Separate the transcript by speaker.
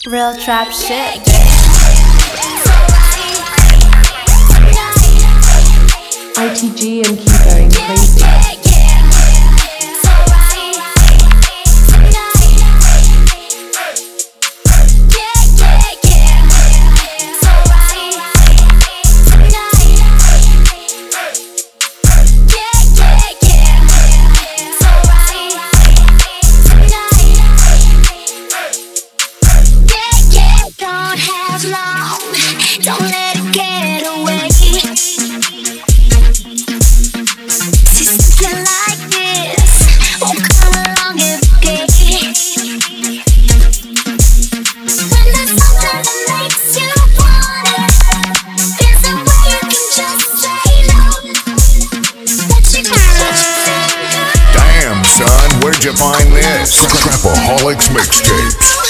Speaker 1: Real trap shit.
Speaker 2: ITG and keep going crazy.
Speaker 3: Don't let it get away. See something like this won't come along every day. When there's something that makes you want it, there's a way you can just say no. But you can't.
Speaker 4: Damn, son, where'd you find this? Trapaholics Mixtapes.